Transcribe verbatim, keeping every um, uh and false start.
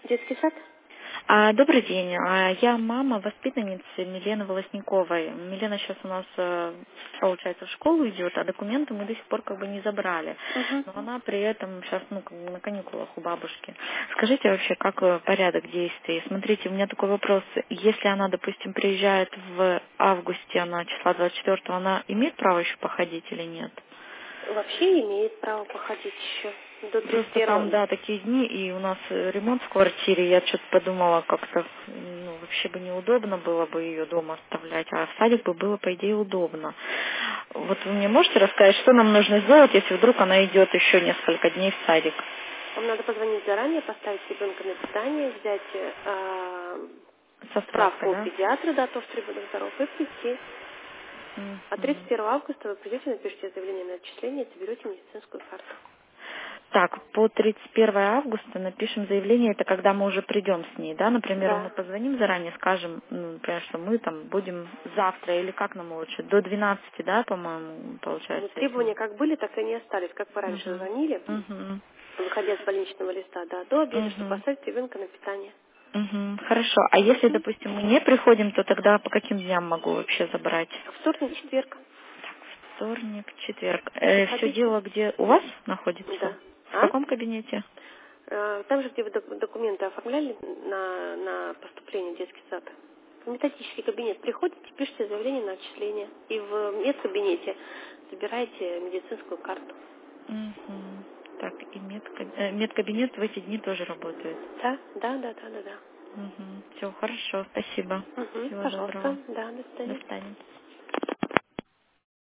Детский сад? А, Добрый день. А, Я мама воспитанницы Милены Волосниковой. Милена сейчас у нас, э, получается, в школу идет, а документы мы до сих пор как бы не забрали. Угу. Но она при этом сейчас ну, как бы на каникулах у бабушки. Скажите вообще, как э, порядок действий? Смотрите, у меня такой вопрос. Если она, допустим, приезжает в августе, она числа двадцать четвёртого, она имеет право еще походить или нет? Вообще имеет право походить еще до тридцать Просто там, первого. да, такие дни, и у нас э, ремонт в квартире, я что-то подумала, как-то, ну, вообще бы неудобно было бы ее дома оставлять, а в садик бы было, по идее, удобно. Вот вы мне можете рассказать, что нам нужно сделать, если вдруг она идет еще несколько дней в садик? Вам надо позвонить заранее, поставить ребенка на питание, взять э, Со справкой, справку у да? педиатра, да, то, что ребенок здоров, и прийти. А тридцать Мгм. первого августа вы придете, напишите заявление на отчисление и заберете медицинскую карту. Так, по тридцать первого августа напишем заявление, это когда мы уже придем с ней, да? Например, мы Да. позвоним заранее, скажем, ну, например, что мы там будем завтра, или как нам лучше, до двенадцати, да, по-моему, Ну, получается, если... требования как были, так и не остались. Как вы раньше Угу. звонили, Угу. выходя с больничного листа, да, до обеда, чтобы Угу. поставить ребенка на питание. Угу. Хорошо. А если, Мгм. допустим, мы не приходим, то тогда по каким дням могу вообще забрать? Вторник, четверг. Вторник, четверг. Э, все Приходите. дело где у вас находится? Да. В А? каком кабинете? Э, Там же, где вы док- документы оформляли на, на поступление в детский сад. В методический кабинет приходите, пишите заявление на отчисление. И в медкабинете забираете медицинскую карту. Угу. Так, и медкаб- э, медкабинет в эти дни тоже работает. Да? Да, да, да, да, да. Угу. Все, хорошо, спасибо. Угу, Всего пожалуйста. доброго. Да, до До свидания. свидания.